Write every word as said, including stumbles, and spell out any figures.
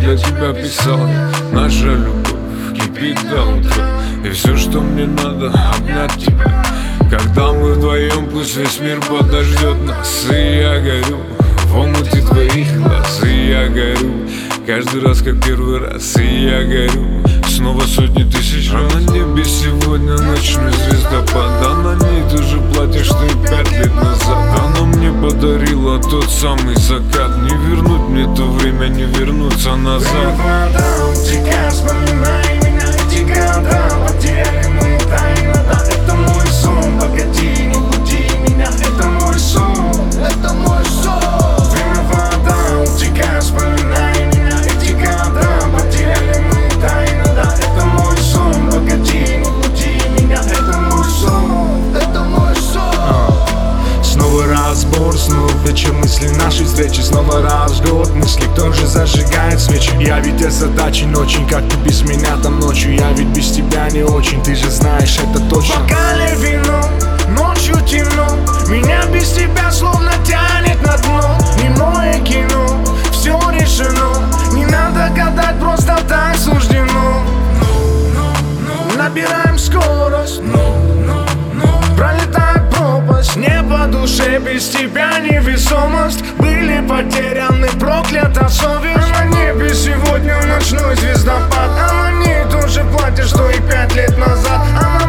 для тебя писал я. Наша любовь кипит до утра, и все, что мне надо, обнять тебя. Когда мы вдвоем, пусть весь мир подождет нас. И я горю в омуте твоих глаз, и я горю каждый раз, как первый раз. И я горю снова сотни тысяч раз. А на небе сегодня ночной звездопад, а на ней то же платье, что и пять лет назад. Оно мне подарило тот самый закат. Не вернуть мне то время, не вернуться назад. Вода утекает, вспоминай меня. Эти города потеряли мы тайно. Да, это мой сон, погоди, не буди меня. Это мой сон, это мой сон. Время вода утекает, вспоминай меня. Эти города потеряли мы тайно. Да, это мой сон, погоди, не буди меня. Это мой сон, это мой сон. Снова разбор, снова вечер, мысли нашей встречи. Снова раз в год мысли, кто же зажигает свечи. Я ведь озадачен очень, как ты без меня там ночью. Я ведь без тебя не очень, ты же знаешь это точно. В бокале вино, ночью темно. Меня без тебя словно тянет на дно. Немое кино, все решено. Не надо гадать, просто так суждено. Набираем скорость, пролетает пропасть. Не по душе, без тебя невесомость. Были потеряны, проклята совесть. А на небе сегодня ночной звездопад, а на ней тоже платье, что и пять лет назад. А